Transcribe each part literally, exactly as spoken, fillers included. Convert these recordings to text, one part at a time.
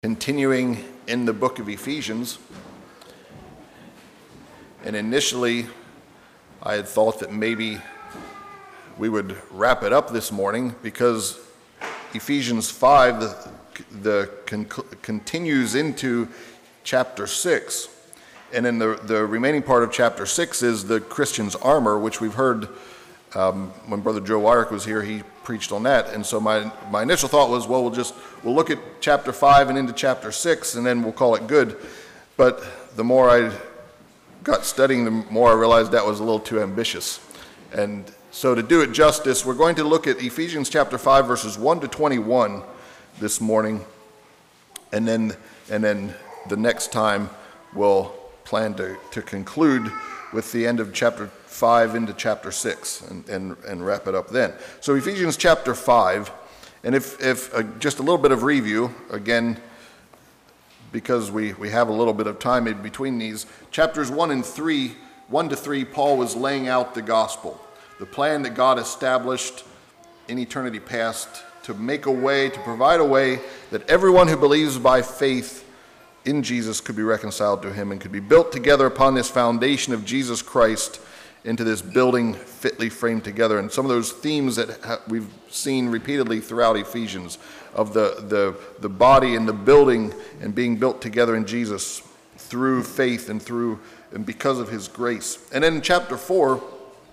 Continuing in the book of Ephesians, and initially I had thought that maybe we would wrap it up this morning because Ephesians five the, the con- continues into chapter six, and in the, the remaining part of chapter six is the Christian's armor, which we've heard um, when Brother Joe Wyrick was here. He preached on that, and so my my initial thought was, well, we'll just we'll look at chapter five and into chapter six, and then we'll call it good. But the more I got studying, the more I realized that was a little too ambitious. And so to do it justice, we're going to look at Ephesians chapter five, verses one to twenty-one this morning, and then and then the next time we'll plan to, to conclude with the end of chapter five into chapter six and, and, and wrap it up then. So Ephesians chapter five, and if, if uh, just a little bit of review, again, because we, we have a little bit of time in between these, chapters one and three, one to three, Paul was laying out the gospel, the plan that God established in eternity past to make a way, to provide a way that everyone who believes by faith in Jesus could be reconciled to him and could be built together upon this foundation of Jesus Christ into this building fitly framed together. And some of those themes that ha- we've seen repeatedly throughout Ephesians of the, the, the body and the building and being built together in Jesus through faith and through and because of his grace. And then in chapter four,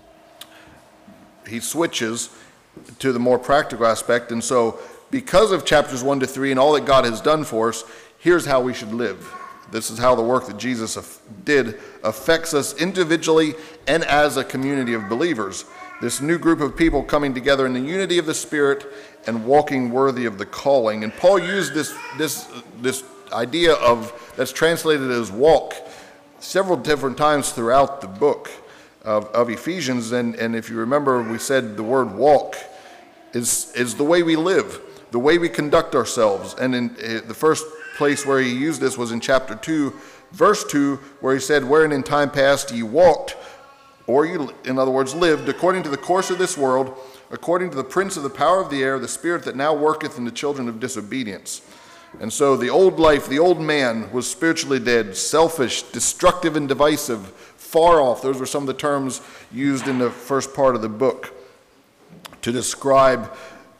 he switches to the more practical aspect. And so because of chapters one to three and all that God has done for us, here's how we should live. This is how the work that Jesus did affects us individually and as a community of believers. This new group of people coming together in the unity of the Spirit and walking worthy of the calling. And Paul used this this this idea of that's translated as walk several different times throughout the book of, of Ephesians. And, and if you remember, we said the word walk is is the way we live, the way we conduct ourselves. And in uh, the first place where he used this was in chapter two, verse two, where he said, wherein in time past ye walked, or you, in other words, lived, according to the course of this world, according to the prince of the power of the air, the spirit that now worketh in the children of disobedience. And so the old life, the old man was spiritually dead, selfish, destructive and divisive, far off. Those were some of the terms used in the first part of the book to describe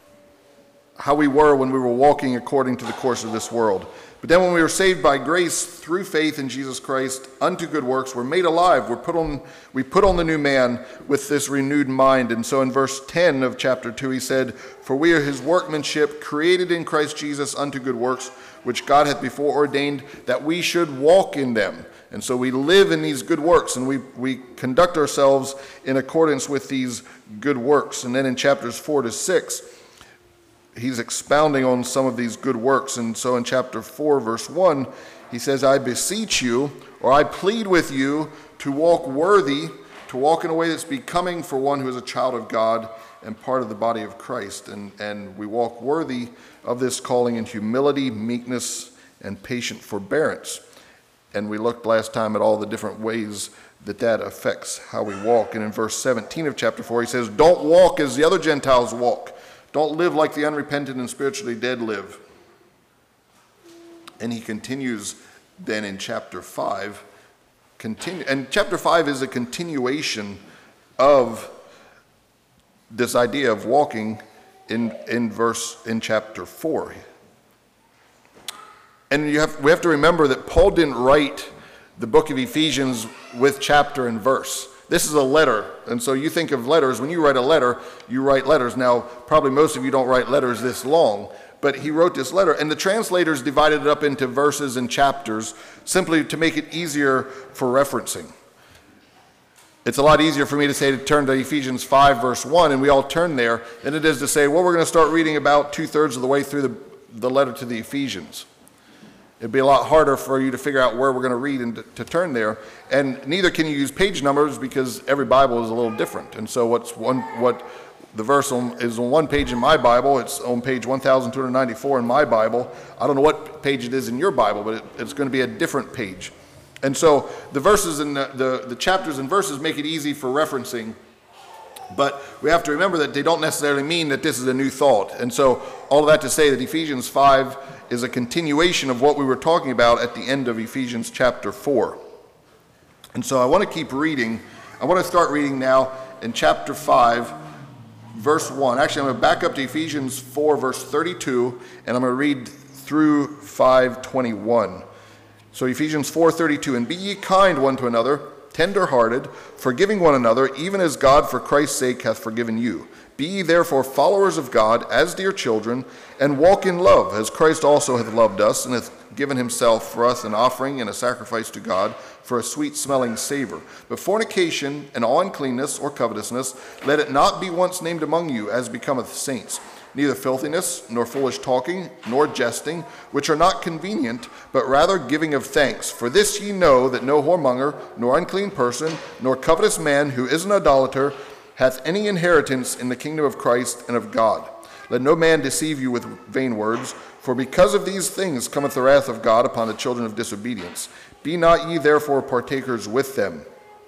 how we were when we were walking according to the course of this world. But then when we were saved by grace through faith in Jesus Christ unto good works, we're made alive. We're put on, we put on the new man with this renewed mind. And so in verse ten of chapter two, he said, for we are his workmanship, created in Christ Jesus unto good works, which God hath before ordained that we should walk in them. And so we live in these good works, and we, we conduct ourselves in accordance with these good works. And then in chapters four to six, he's expounding on some of these good works. And so in chapter four, verse one, he says, I beseech you, or I plead with you, to walk worthy, to walk in a way that's becoming for one who is a child of God and part of the body of Christ. And, and we walk worthy of this calling in humility, meekness, and patient forbearance. And we looked last time at all the different ways that that affects how we walk. And in verse seventeen of chapter four, he says, don't walk as the other Gentiles walk. Don't live like the unrepentant and spiritually dead live. And he continues then in chapter five. Continue, and chapter five is a continuation of this idea of walking in, in verse in chapter four. And you have, we have to remember that Paul didn't write the book of Ephesians with chapter and verse. This is a letter, and so you think of letters. When you write a letter, you write letters. Now, probably most of you don't write letters this long, but he wrote this letter, and the translators divided it up into verses and chapters simply to make it easier for referencing. It's a lot easier for me to say to turn to Ephesians five, verse one, and we all turn there, than it is to say, well, we're going to start reading about two-thirds of the way through the, the letter to the Ephesians. It'd be a lot harder for you to figure out where we're going to read and to, to turn there. And neither can you use page numbers because every Bible is a little different. And so what's one, what the verse on, is on one page in my Bible, it's on page one thousand two hundred ninety-four in my Bible. I don't know what page it is in your Bible, but it, it's going to be a different page. And so the verses and the, the, the chapters and verses make it easy for referencing. But we have to remember that they don't necessarily mean that this is a new thought. And so all of that to say that Ephesians five is a continuation of what we were talking about at the end of Ephesians chapter four. And so I want to keep reading. I want to start reading now in chapter five, verse one. Actually, I'm going to back up to Ephesians four, verse thirty-two, and I'm going to read through five twenty-one. So Ephesians four thirty-two, and be ye kind one to another, tender-hearted, forgiving one another, even as God for Christ's sake hath forgiven you. Be ye therefore followers of God, as dear children, and walk in love, as Christ also hath loved us, and hath given himself for us an offering and a sacrifice to God, for a sweet-smelling savor. But fornication and all uncleanness or covetousness, let it not be once named among you, as becometh saints. Neither filthiness, nor foolish talking, nor jesting, which are not convenient, but rather giving of thanks. For this ye know, that no whoremonger, nor unclean person, nor covetous man, who is an idolater, hath any inheritance in the kingdom of Christ and of God. Let no man deceive you with vain words, for because of these things cometh the wrath of God upon the children of disobedience. Be not ye therefore partakers with them.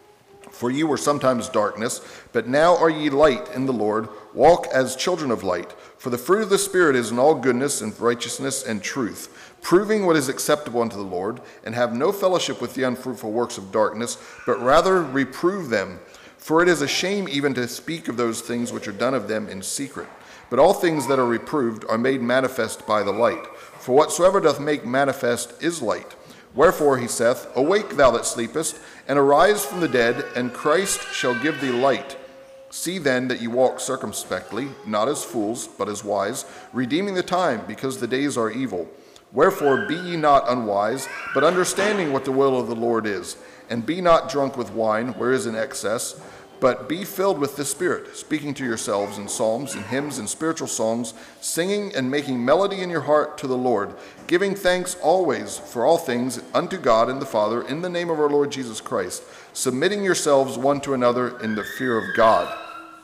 For ye were sometimes darkness, but now are ye light in the Lord. Walk as children of light. For the fruit of the Spirit is in all goodness and righteousness and truth, proving what is acceptable unto the Lord, and have no fellowship with the unfruitful works of darkness, but rather reprove them. For it is a shame even to speak of those things which are done of them in secret. But all things that are reproved are made manifest by the light. For whatsoever doth make manifest is light. Wherefore he saith, Awake, thou that sleepest, and arise from the dead, and Christ shall give thee light. See then that ye walk circumspectly, not as fools, but as wise, redeeming the time, because the days are evil. Wherefore be ye not unwise, but understanding what the will of the Lord is. And be not drunk with wine, where is an excess, but be filled with the Spirit, speaking to yourselves in psalms and hymns and spiritual songs, singing and making melody in your heart to the Lord, giving thanks always for all things unto God and the Father, in the name of our Lord Jesus Christ, submitting yourselves one to another in the fear of God.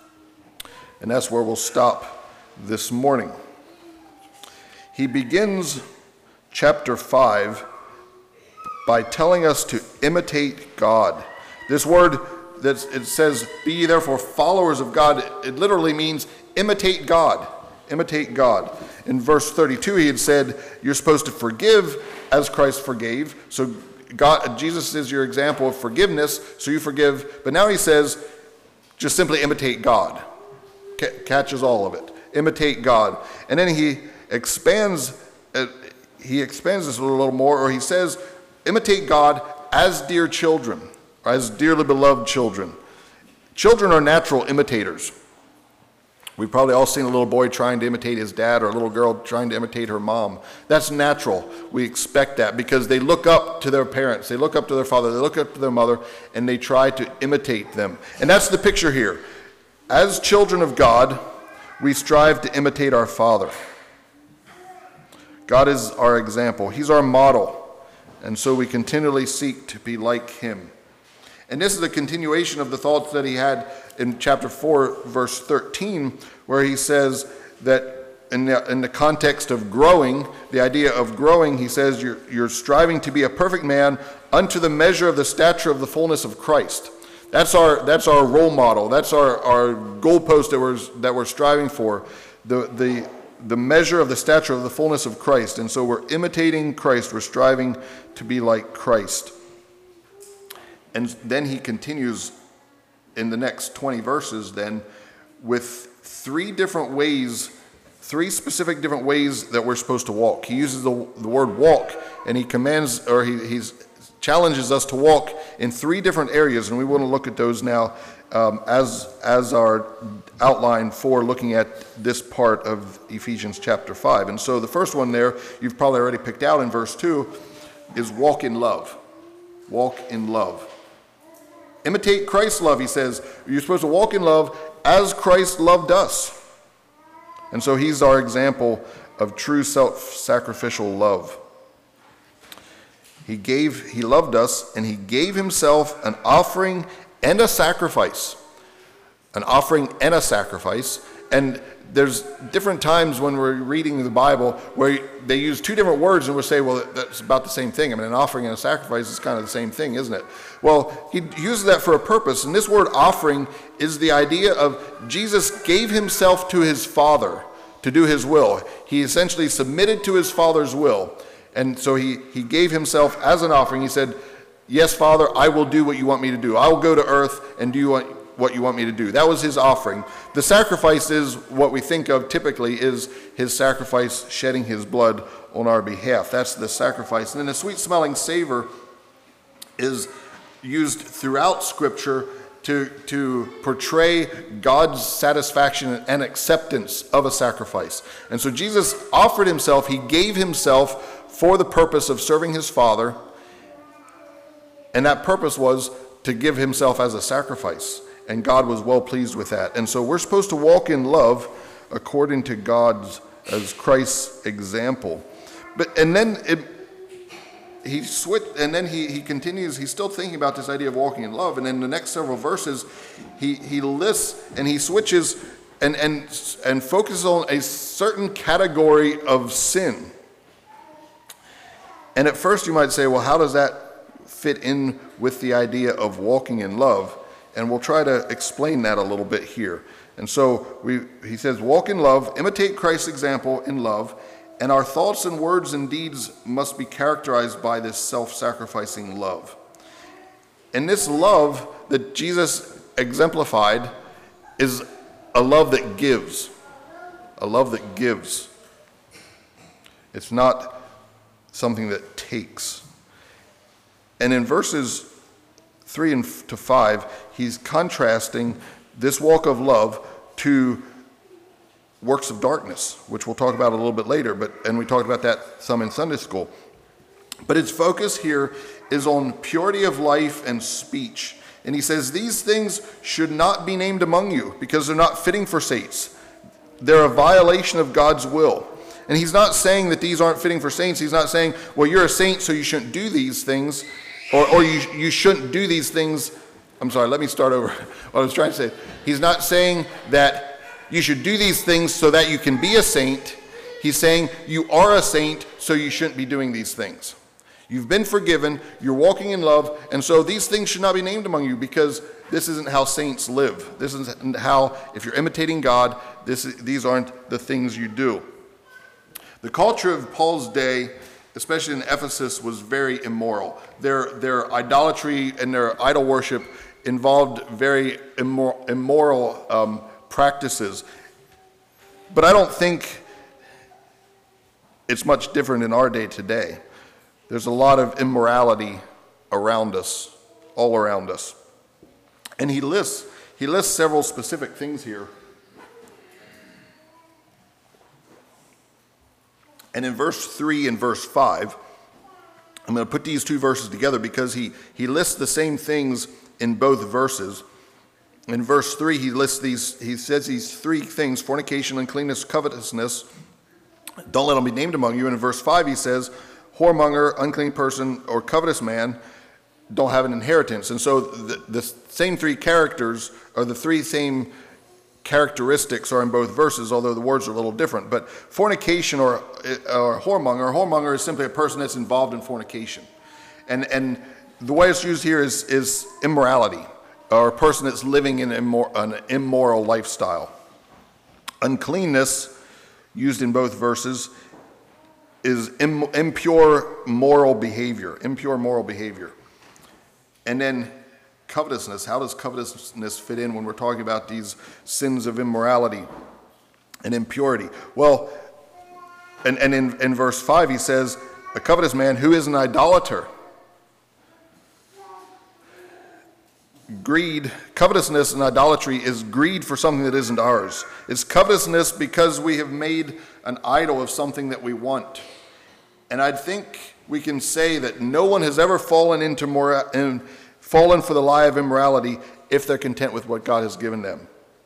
And that's where we'll stop this morning. He begins chapter five by telling us to imitate God. This word that it says, be ye therefore followers of God, it literally means imitate God. Imitate God. In verse thirty-two, he had said, you're supposed to forgive as Christ forgave. So God, Jesus is your example of forgiveness, so you forgive. But now he says, just simply imitate God. C- catches all of it. Imitate God. And then he expands, uh, he expands this a little more, or he says, imitate God as dear children, or as dearly beloved children. Children are natural imitators. We've probably all seen a little boy trying to imitate his dad, or a little girl trying to imitate her mom. That's natural. We expect that because they look up to their parents. They look up to their father. They look up to their mother, and they try to imitate them. And that's the picture here. As children of God, we strive to imitate our Father. God is our example. He's our model. And so we continually seek to be like him. And this is a continuation of the thoughts that he had in chapter four, verse thirteen, where he says that in the, in the context of growing, the idea of growing, he says you're, you're striving to be a perfect man unto the measure of the stature of the fullness of Christ. That's our that's our role model. That's our, our goalpost that we're, that we're striving for, the, the, the measure of the stature of the fullness of Christ. And so we're imitating Christ. We're striving to be like Christ. And then he continues in the next twenty verses then with three different ways, three specific different ways that we're supposed to walk. He uses the, the word walk, and he commands, or he he's, challenges us to walk in three different areas, and we want to look at those now um, as, as our outline for looking at this part of Ephesians chapter five. And so the first one there, you've probably already picked out in verse two, is walk in love. Walk in love. Imitate Christ's love, he says. You're supposed to walk in love as Christ loved us. And so he's our example of true self-sacrificial love. He gave, he loved us, and he gave himself an offering and a sacrifice. An offering and a sacrifice. And there's different times when we're reading the Bible where they use two different words and we'll say, well, that's about the same thing. I mean, an offering and a sacrifice is kind of the same thing, isn't it? Well, he uses that for a purpose. And this word offering is the idea of Jesus gave himself to his Father to do his will. He essentially submitted to his Father's will. And so he, he gave himself as an offering. He said, yes, Father, I will do what you want me to do. I will go to earth and do what, what you want me to do. That was his offering. The sacrifice is what we think of typically is his sacrifice shedding his blood on our behalf. That's the sacrifice. And then the sweet-smelling savor is used throughout Scripture to, to portray God's satisfaction and acceptance of a sacrifice. And so Jesus offered himself. He gave himself for the purpose of serving his Father, and that purpose was to give himself as a sacrifice, and God was well pleased with that. And so we're supposed to walk in love according to God's, as Christ's example. But and then it, he switched, and then he, he continues, he's still thinking about this idea of walking in love, and in the next several verses, he, he lists and he switches and, and, and focuses on a certain category of sin. And at first you might say, well, how does that fit in with the idea of walking in love? And we'll try to explain that a little bit here. And so we, he says, walk in love, imitate Christ's example in love, and our thoughts and words and deeds must be characterized by this self-sacrificing love. And this love that Jesus exemplified is a love that gives, a love that gives. It's not something that takes. And in verses three and to five, he's contrasting this walk of love to works of darkness, which we'll talk about a little bit later, but and we talked about that some in Sunday school. But its focus here is on purity of life and speech. And he says, these things should not be named among you because they're not fitting for saints. They're a violation of God's will. And he's not saying that these aren't fitting for saints. He's not saying, well, you're a saint, so you shouldn't do these things, or, or you, you shouldn't do these things. I'm sorry, let me start over what I was trying to say. He's not saying that you should do these things so that you can be a saint. He's saying you are a saint, so you shouldn't be doing these things. You've been forgiven, you're walking in love, and so these things should not be named among you because this isn't how saints live. This isn't how, if you're imitating God, this, these aren't the things you do. The culture of Paul's day, especially in Ephesus, was very immoral. Their, their idolatry and their idol worship involved very immoral, immoral um, practices. But I don't think it's much different in our day today. There's a lot of immorality around us, all around us. And he lists, he lists several specific things here. And in verse three and verse five, I'm going to put these two verses together because he, he lists the same things in both verses. In verse three, he lists these, he says these three things: fornication, uncleanness, covetousness. Don't let them be named among you. And in verse five, he says, whoremonger, unclean person, or covetous man don't have an inheritance. And so the, the same three characters are the three same characteristics are in both verses, although the words are a little different. But fornication or, or whoremonger, whoremonger is simply a person that's involved in fornication. And, and the way it's used here is, is immorality, or a person that's living in immor- an immoral lifestyle. Uncleanness, used in both verses, is Im- impure moral behavior, impure moral behavior. And then covetousness, how does covetousness fit in when we're talking about these sins of immorality and impurity? Well, and, and in, in verse five he says, a covetous man who is an idolater. Greed, covetousness and idolatry is greed for something that isn't ours. It's covetousness because we have made an idol of something that we want. And I think we can say that no one has ever fallen into mora- in, fallen for the lie of immorality if they're content with what God has given them.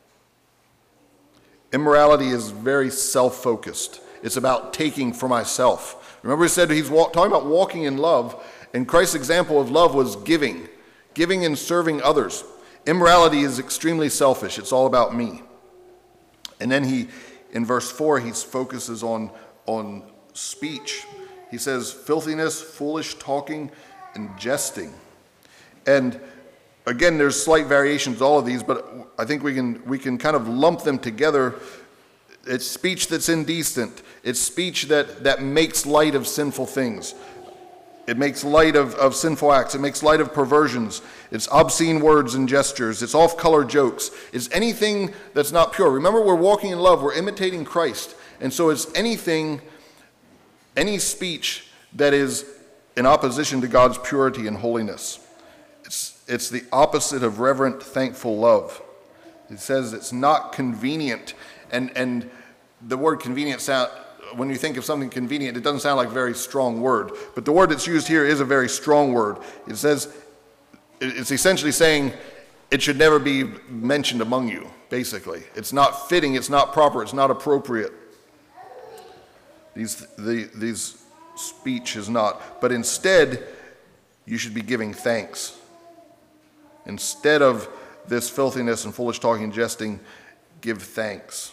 Immorality is very self-focused. It's about taking for myself. Remember, he said he's walk, talking about walking in love, and Christ's example of love was giving, giving and serving others. Immorality is extremely selfish. It's all about me. And then he, in verse four, he focuses on, on speech. He says filthiness, foolish talking, and jesting. And again, there's slight variations, all of these, but I think we can we can kind of lump them together It's speech that's indecent. It's speech that, that makes light of sinful things. It makes light of, of sinful acts. It makes light of perversions. It's obscene words and gestures. It's off-color jokes. It's anything that's not pure. Remember, we're walking in love. We're imitating Christ. And so it's anything, any speech that is in opposition to God's purity and holiness. It's, it's the opposite of reverent, thankful love. It says it's not convenient. And, and the word convenient sound, when you think of something convenient, it doesn't sound like a very strong word. But the word that's used here is a very strong word. It says, it's essentially saying it should never be mentioned among you, basically. It's not fitting, it's not proper, it's not appropriate. These, the, these speech is not. But instead, you should be giving thanks. Instead of this filthiness and foolish talking and jesting, give thanks.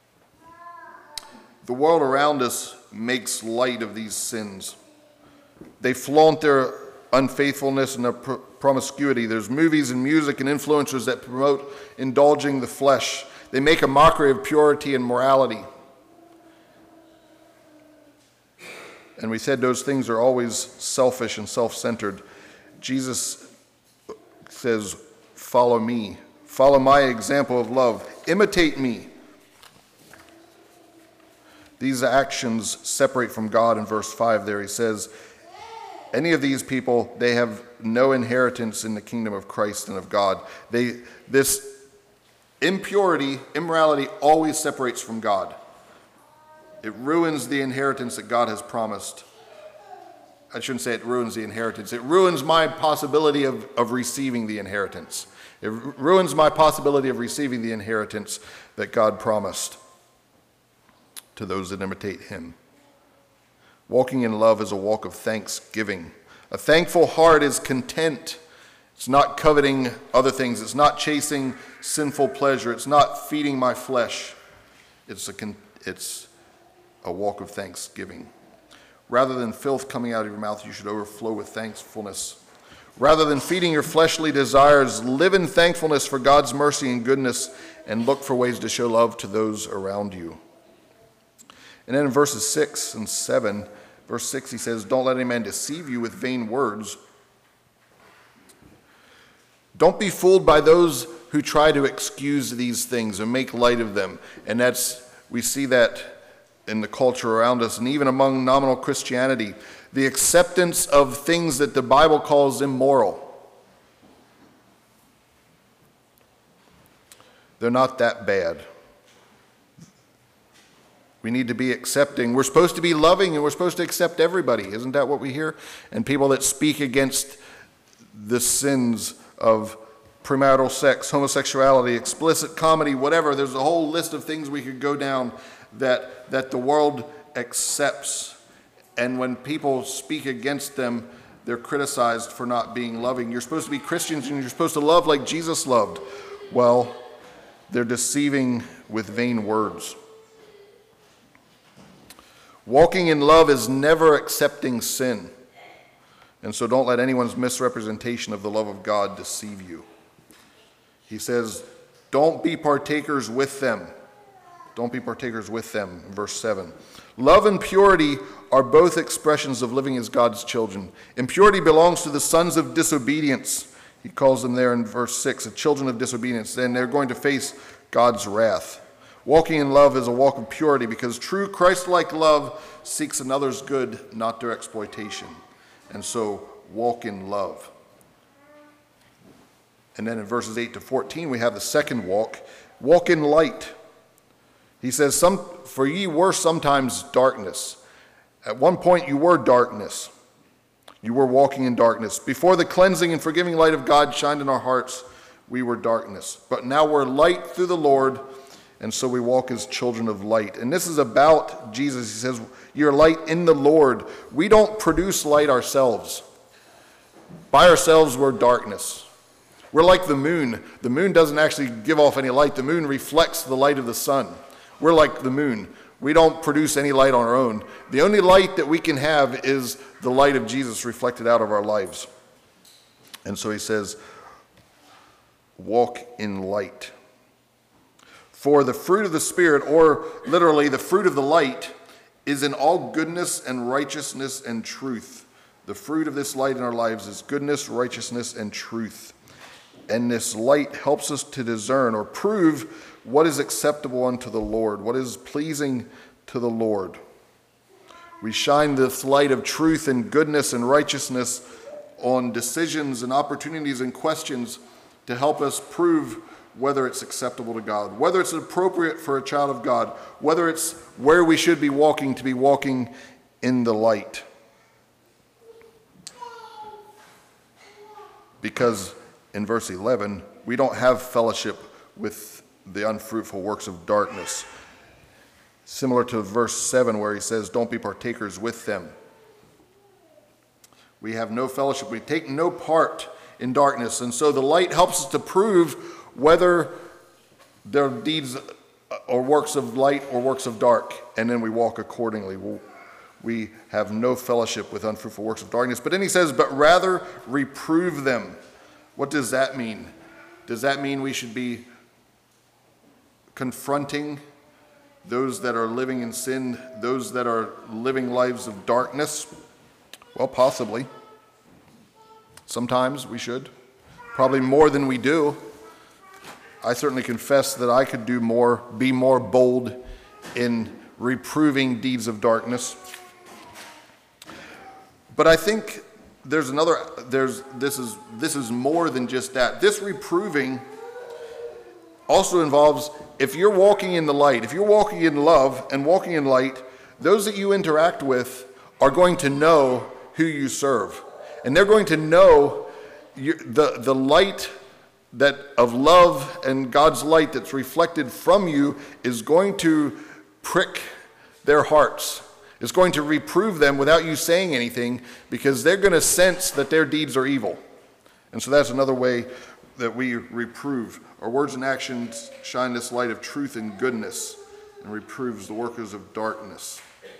The world around us makes light of these sins. They flaunt their unfaithfulness and their pr- promiscuity. There's movies and music and influencers that promote indulging the flesh. They make a mockery of purity and morality. And we said those things are always selfish and self-centered. Jesus says, follow me. Follow my example of love. Imitate me. These actions separate from God. In verse five there he says, any of these people, they have no inheritance in the kingdom of Christ and of God. They, this impurity, immorality always separates from God. It ruins the inheritance that God has promised. I shouldn't say it ruins the inheritance. It ruins my possibility of, of receiving the inheritance. It ruins my possibility of receiving the inheritance that God promised to those that imitate him. Walking in love is a walk of thanksgiving. A thankful heart is content. It's not coveting other things. It's not chasing sinful pleasure. It's not feeding my flesh. It's a, it's a walk of thanksgiving. Rather than filth coming out of your mouth, you should overflow with thankfulness. Rather than feeding your fleshly desires, live in thankfulness for God's mercy and goodness, and look for ways to show love to those around you. And then in verses six and seven, verse six, he says, don't let any man deceive you with vain words. Don't be fooled by those who try to excuse these things and make light of them. And that's, we see that in the culture around us, and even among nominal Christianity, the acceptance of things that the Bible calls immoral. They're not that bad. We need to be accepting. We're supposed to be loving, and we're supposed to accept everybody. Isn't that what we hear? And people that speak against the sins of premarital sex, homosexuality, explicit comedy, whatever. There's a whole list of things we could go down that, that the world accepts. And when people speak against them, they're criticized for not being loving. You're supposed to be Christians, and you're supposed to love like Jesus loved. Well, they're deceiving with vain words. Walking in love is never accepting sin. And so don't let anyone's misrepresentation of the love of God deceive you. He says, don't be partakers with them. Don't be partakers with them, in verse seven. Love and purity are both expressions of living as God's children. Impurity belongs to the sons of disobedience. He calls them there in verse six, the children of disobedience. Then they're going to face God's wrath. Walking in love is a walk of purity because true Christ-like love seeks another's good, not their exploitation. And so walk in love. And then in verses eight to fourteen, we have the second walk. Walk in light. He says, "Some for ye were sometimes darkness." At one point you were darkness. You were walking in darkness. Before the cleansing and forgiving light of God shined in our hearts, we were darkness. But now we're light through the Lord, and so we walk as children of light. And this is about Jesus. He says, you're light in the Lord. We don't produce light ourselves. By ourselves, we're darkness. We're like the moon. The moon doesn't actually give off any light. The moon reflects the light of the sun. We're like the moon. We don't produce any light on our own. The only light that we can have is the light of Jesus reflected out of our lives. And so he says, walk in light. For the fruit of the Spirit, or literally the fruit of the light, is in all goodness and righteousness and truth. The fruit of this light in our lives is goodness, righteousness, and truth. And this light helps us to discern or prove what is acceptable unto the Lord, what is pleasing to the Lord. We shine this light of truth and goodness and righteousness on decisions and opportunities and questions to help us prove whether it's acceptable to God, whether it's appropriate for a child of God, whether it's where we should be walking to be walking in the light. Because in verse eleven, we don't have fellowship with the unfruitful works of darkness. Similar to verse seven where he says, don't be partakers with them. We have no fellowship. We take no part in darkness. And so the light helps us to prove whether they're deeds or works of light or works of dark. And then we walk accordingly. We'll, we have no fellowship with unfruitful works of darkness. But then he says, but rather reprove them. What does that mean? Does that mean we should be confronting those that are living in sin, those that are living lives of darkness? Well, possibly. Sometimes we should. Probably more than we do. I certainly confess that I could do more, be more bold in reproving deeds of darkness. But I think there's another, there's, this is, this is more than just that. This reproving also involves, if you're walking in the light, if you're walking in love and walking in light, those that you interact with are going to know who you serve. And they're going to know you, the, the light that of love and God's light that's reflected from you is going to prick their hearts. It's going to reprove them without you saying anything, because they're going to sense that their deeds are evil. And so that's another way that we reprove. Our words and actions shine this light of truth and goodness and reproves the workers of darkness.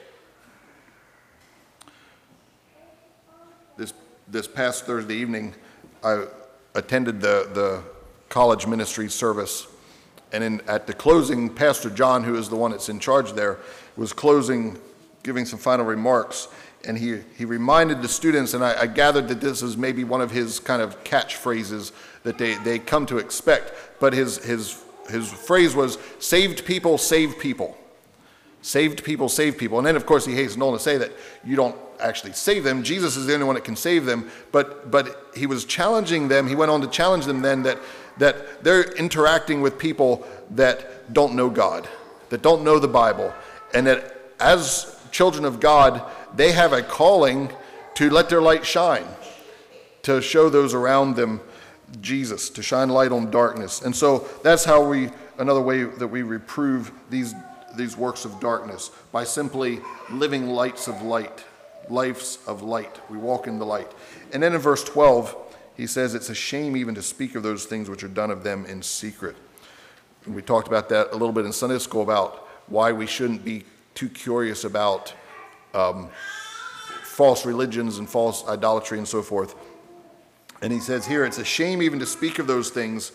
This this past Thursday evening, I attended the, the college ministry service. And in, at the closing, Pastor John, who is the one that's in charge there, was closing, giving some final remarks. And he, he reminded the students, and I, I gathered that this is maybe one of his kind of catchphrases that they, they come to expect. But his, his, his phrase was, saved people, save people. Saved people, save people. And then, of course, he hastened on to say that you don't actually save them. Jesus is the only one that can save them. But but he was challenging them. He went on to challenge them then that, that they're interacting with people that don't know God, that don't know the Bible, and that as children of God, they have a calling to let their light shine, to show those around them Jesus, to shine light on darkness. And so that's how we, another way that we reprove these, these works of darkness, by simply living lights of light, lives of light. We walk in the light. And then in verse twelve, he says it's a shame even to speak of those things which are done of them in secret. And we talked about that a little bit in Sunday school, about why we shouldn't be too curious about um, false religions and false idolatry and so forth. And he says here, it's a shame even to speak of those things.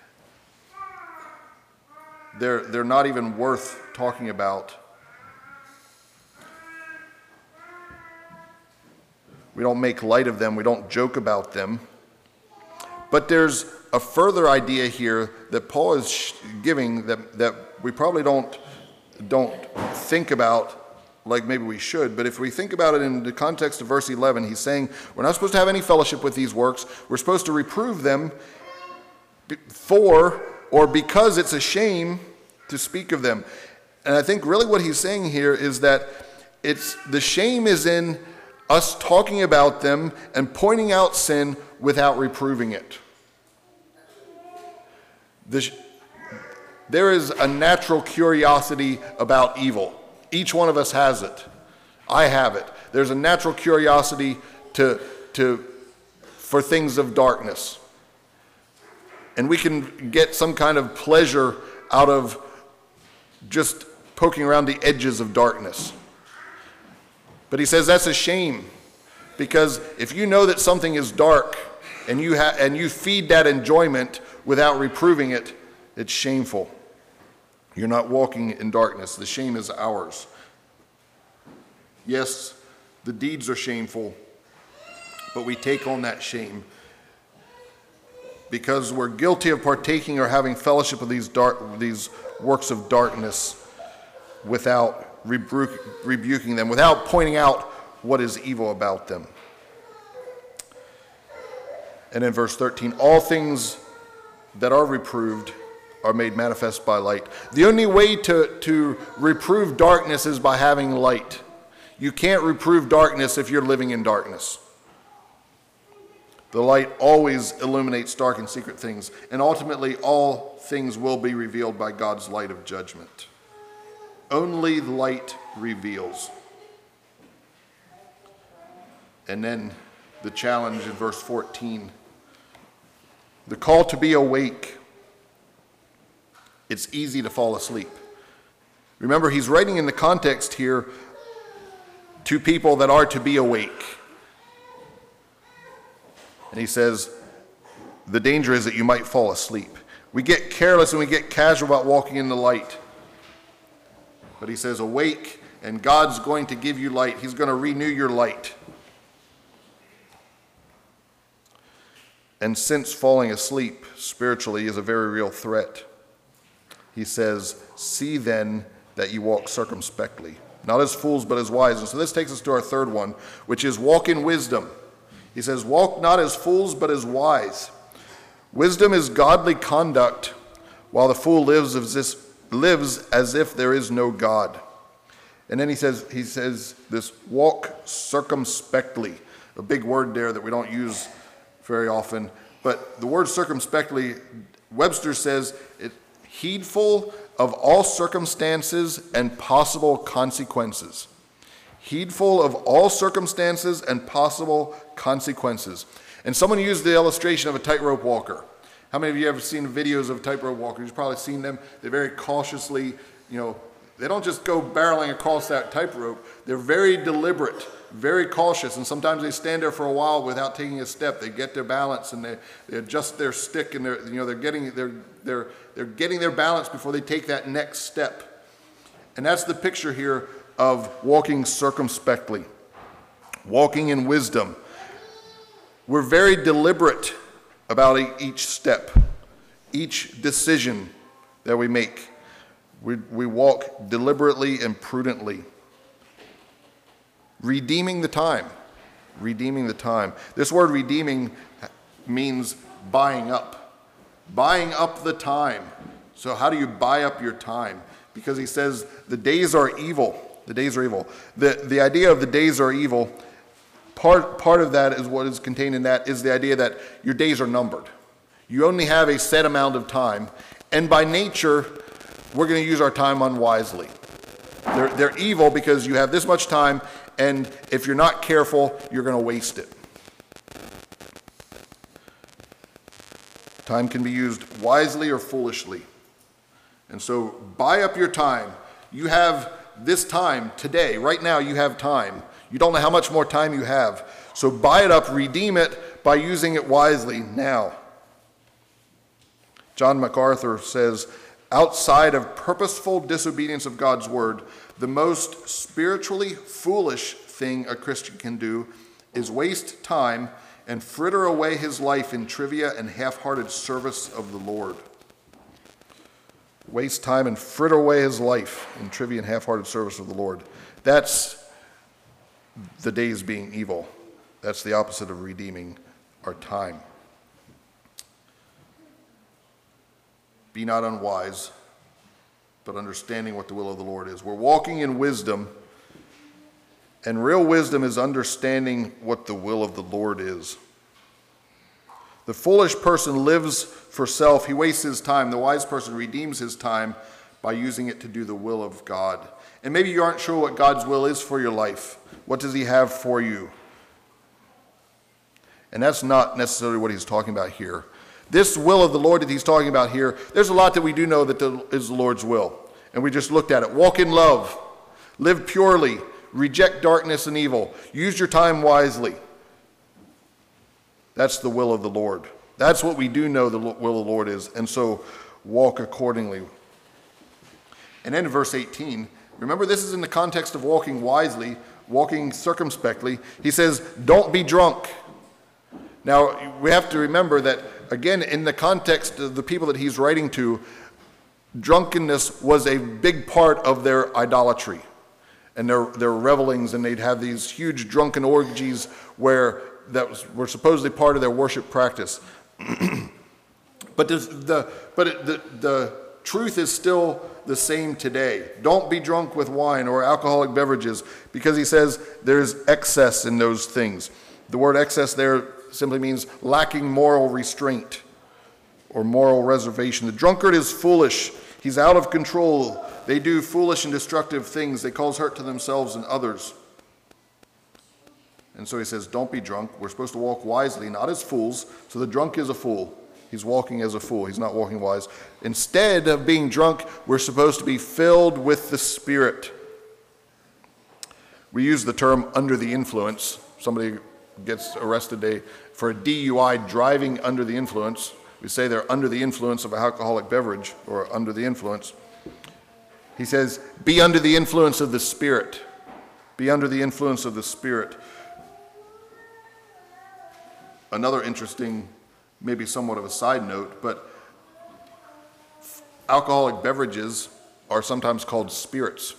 They're, they're not even worth talking about. We don't make light of them. We don't joke about them. But there's a further idea here that Paul is giving that, that we probably don't, don't think about like maybe we should. But if we think about it in the context of verse eleven, he's saying we're not supposed to have any fellowship with these works. We're supposed to reprove them for or because it's a shame to speak of them. And I think really what he's saying here is that it's the shame is in us talking about them and pointing out sin without reproving it. The, there is a natural curiosity about evil. Each one of us has it. I have it. There's a natural curiosity to, to, for things of darkness. And we can get some kind of pleasure out of just poking around the edges of darkness. But he says that's a shame, because if you know that something is dark and you ha- and you feed that enjoyment without reproving it, it's shameful. You're not walking in darkness. The shame is ours. Yes, the deeds are shameful, but we take on that shame because we're guilty of partaking or having fellowship with these dark, these works of darkness without rebu- rebuking them, without pointing out what is evil about them. And in verse thirteen, all things that are reproved are made manifest by light. The only way to, to reprove darkness is by having light. You can't reprove darkness if you're living in darkness. The light always illuminates dark and secret things, and ultimately all things will be revealed by God's light of judgment. Only the light reveals. And then the challenge in verse fourteen, the call to be awake. It's easy to fall asleep. Remember, he's writing in the context here to people that are to be awake. And he says, the danger is that you might fall asleep. We get careless and we get casual about walking in the light. But he says, awake, and God's going to give you light. He's going to renew your light. And since falling asleep spiritually is a very real threat, he says, see then that you walk circumspectly, not as fools but as wise. And so this takes us to our third one, which is walk in wisdom. He says, walk not as fools but as wise. Wisdom is godly conduct, while the fool lives as if, lives as if there is no God. And then he says, he says this, walk circumspectly, a big word there that we don't use very often. But the word circumspectly, Webster says, it, heedful of all circumstances and possible consequences. Heedful of all circumstances and possible consequences. And someone used the illustration of a tightrope walker. How many of you have seen videos of tightrope walkers? You've probably seen them. They're very cautiously, you know, they don't just go barreling across that tightrope. They're very deliberate, very cautious, and sometimes they stand there for a while without taking a step. They get their balance and they, they adjust their stick, and they're, you know, they're getting they're they're they're getting their balance before they take that next step. And that's the picture here of walking circumspectly, walking in wisdom. We're very deliberate about each step, each decision that we make. We, we walk deliberately and prudently. Redeeming the time. Redeeming the time. This word redeeming means buying up. Buying up the time. So how do you buy up your time? Because he says the days are evil. The days are evil. The, the idea of the days are evil, part, part of that is what is contained in that is the idea that your days are numbered. You only have a set amount of time. And by nature, we're going to use our time unwisely. They're, they're evil because you have this much time, and if you're not careful, you're going to waste it. Time can be used wisely or foolishly. And so buy up your time. You have this time today. Right now you have time. You don't know how much more time you have. So buy it up, redeem it by using it wisely now. John MacArthur says, outside of purposeful disobedience of God's word, the most spiritually foolish thing a Christian can do is waste time and fritter away his life in trivia and half-hearted service of the Lord. Waste time and fritter away his life in trivia and half-hearted service of the Lord. That's the days being evil. That's the opposite of redeeming our time. Be not unwise, but understanding what the will of the Lord is. We're walking in wisdom, and real wisdom is understanding what the will of the Lord is. The foolish person lives for self. He wastes his time. The wise person redeems his time by using it to do the will of God. And maybe you aren't sure what God's will is for your life. What does he have for you? And that's not necessarily what he's talking about here. This will of the Lord that he's talking about here, there's a lot that we do know that is the Lord's will. And we just looked at it. Walk in love. Live purely. Reject darkness and evil. Use your time wisely. That's the will of the Lord. That's what we do know the will of the Lord is. And so walk accordingly. And then in verse eighteen, remember this is in the context of walking wisely, walking circumspectly. He says, don't be drunk. Now, we have to remember that, again, in the context of the people that he's writing to, drunkenness was a big part of their idolatry and their, their revelings, and they'd have these huge drunken orgies where that was, were supposedly part of their worship practice. But, the, but it, the, the truth is still the same today. Don't be drunk with wine or alcoholic beverages, because he says there's excess in those things. The word excess there simply means lacking moral restraint or moral reservation. The drunkard is foolish. He's out of control. They do foolish and destructive things. They cause hurt to themselves and others. And so he says, don't be drunk. We're supposed to walk wisely, not as fools. So the drunk is a fool. He's walking as a fool. He's not walking wise. Instead of being drunk, we're supposed to be filled with the Spirit. We use the term under the influence. Somebody gets arrested they, for a D U I, driving under the influence. We say they're under the influence of an alcoholic beverage or under the influence. He says, be under the influence of the Spirit. Be under the influence of the Spirit. Another interesting, maybe somewhat of a side note, but alcoholic beverages are sometimes called spirits.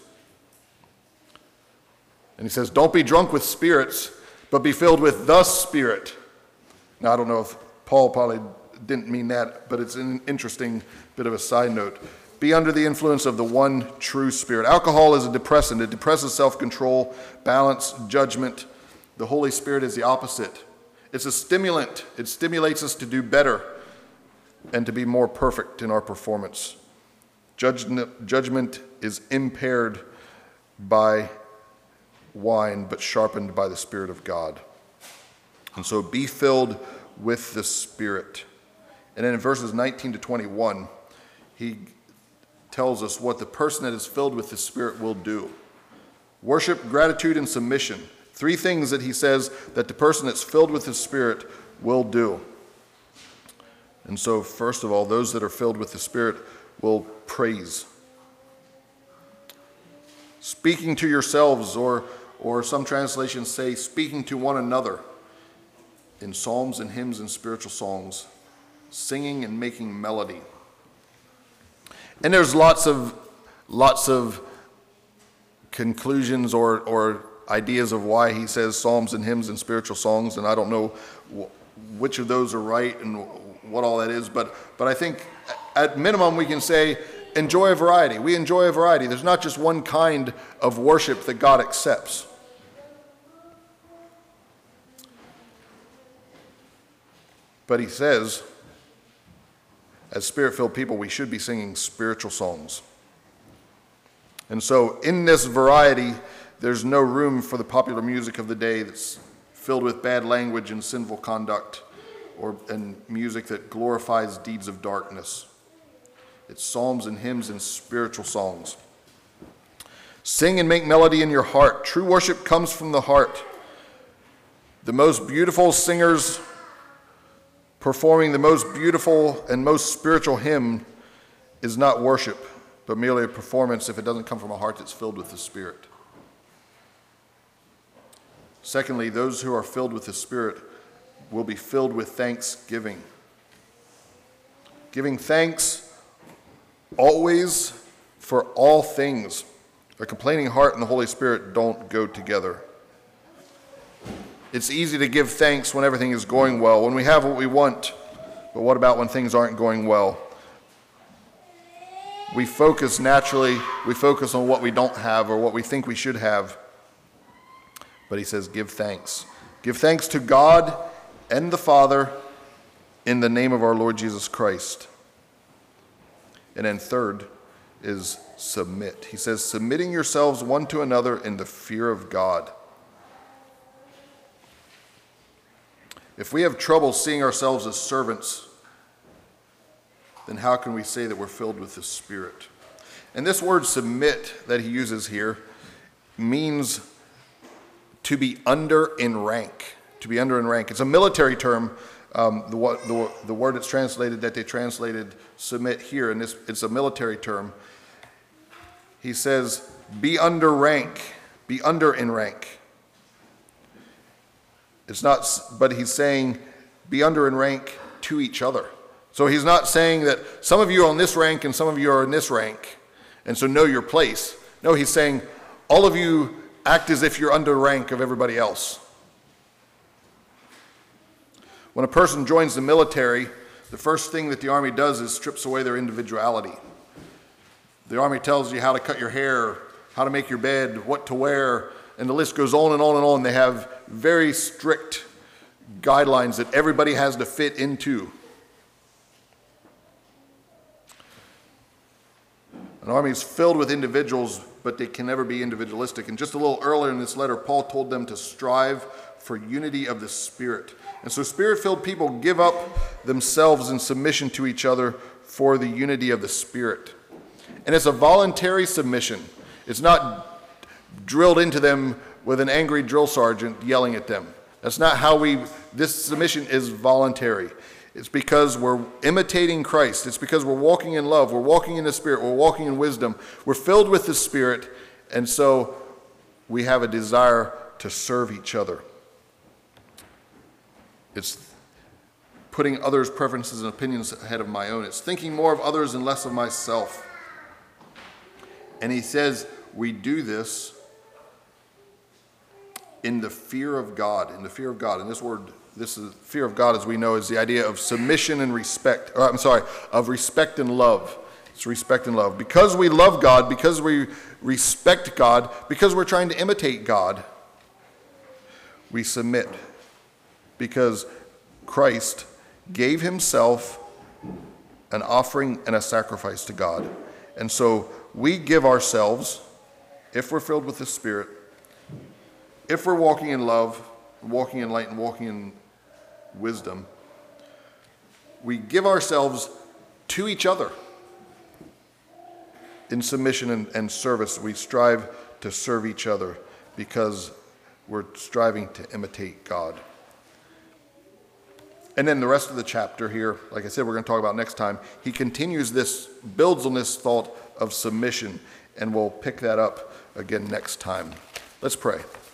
And he says, don't be drunk with spirits, but be filled with the Spirit. Now, I don't know if Paul probably didn't mean that, but it's an interesting bit of a side note. Be under the influence of the one true Spirit. Alcohol is a depressant. It depresses self-control, balance, judgment. The Holy Spirit is the opposite. It's a stimulant. It stimulates us to do better and to be more perfect in our performance. Judgment, judgment is impaired by wine, but sharpened by the Spirit of God. And so be filled with the Spirit. And then in verses nineteen to twenty-one, he tells us what the person that is filled with the Spirit will do. Worship, gratitude, and submission. Three things that he says that the person that's filled with the Spirit will do. And so, first of all, those that are filled with the Spirit will praise. Speaking to yourselves, or, or some translations say speaking to one another in psalms and hymns and spiritual songs, singing and making melody. And there's lots of lots of conclusions or, or ideas of why he says psalms and hymns and spiritual songs, and I don't know wh- which of those are right and what all that is, but but I think at minimum we can say enjoy a variety. We enjoy a variety. There's not just one kind of worship that God accepts. But he says, as Spirit-filled people, we should be singing spiritual songs. And so in this variety, there's no room for the popular music of the day that's filled with bad language and sinful conduct, or and music that glorifies deeds of darkness. It's psalms and hymns and spiritual songs. Sing and make melody in your heart. True worship comes from the heart. The most beautiful singers performing the most beautiful and most spiritual hymn is not worship, but merely a performance if it doesn't come from a heart that's filled with the Spirit. Secondly, those who are filled with the Spirit will be filled with thanksgiving. Giving thanks always for all things. A complaining heart and the Holy Spirit don't go together. It's easy to give thanks when everything is going well, when we have what we want. But what about when things aren't going well? We focus naturally, we focus on what we don't have or what we think we should have. But he says, give thanks. Give thanks to God and the Father in the name of our Lord Jesus Christ. And then third is submit. He says, submitting yourselves one to another in the fear of God. If we have trouble seeing ourselves as servants, then how can we say that we're filled with the Spirit? And this word submit that he uses here means to be under in rank. To be under in rank. It's a military term. Um, the, the, the word that's translated, that they translated submit here, and this, it's a military term. he says, be under rank, be under in rank. It's not, but he's saying, be under in rank to each other. So he's not saying that some of you are on this rank and some of you are in this rank, and so know your place. No, he's saying, all of you act as if you're under rank of everybody else. When a person joins the military, the first thing that the Army does is strips away their individuality. The Army tells you how to cut your hair, how to make your bed, what to wear, and the list goes on and on and on. They have very strict guidelines that everybody has to fit into. An army is filled with individuals, but they can never be individualistic. And just a little earlier in this letter, Paul told them to strive for unity of the Spirit. And so Spirit-filled people give up themselves in submission to each other for the unity of the Spirit. And it's a voluntary submission. It's not drilled into them with an angry drill sergeant yelling at them. That's not how we, this submission is voluntary. It's because we're imitating Christ. It's because we're walking in love. We're walking in the Spirit. We're walking in wisdom. We're filled with the Spirit. And so we have a desire to serve each other. It's putting others' preferences and opinions ahead of my own. It's thinking more of others and less of myself. And he says we do this in the fear of God, in the fear of God. And this word, this is fear of God, as we know, is the idea of submission and respect. Or I'm sorry, of respect and love. It's respect and love. Because we love God, because we respect God, because we're trying to imitate God, we submit. Because Christ gave himself an offering and a sacrifice to God. And so we give ourselves, if we're filled with the Spirit, if we're walking in love, walking in light, and walking in wisdom, we give ourselves to each other in submission and, and service. We strive to serve each other because we're striving to imitate God. And then the rest of the chapter here, like I said, we're going to talk about next time. He continues this, builds on this thought of submission, and we'll pick that up again next time. Let's pray.